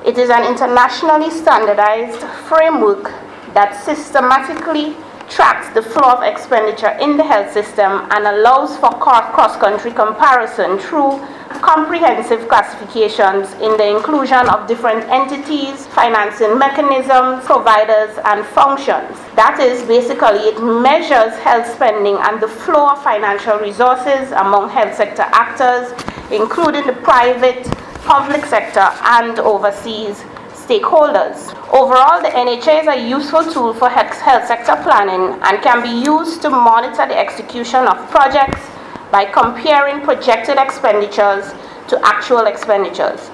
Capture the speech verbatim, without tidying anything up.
It is an internationally standardized framework that systematically tracks the flow of expenditure in the health system and allows for cross-country comparison through comprehensive classifications in the inclusion of different entities, financing mechanisms, providers, and functions. That is, basically, it measures health spending and the flow of financial resources among health sector actors, including the private, public sector, and overseas stakeholders. Overall, the N H A is a useful tool for health sector planning and can be used to monitor the execution of projects by comparing projected expenditures to actual expenditures.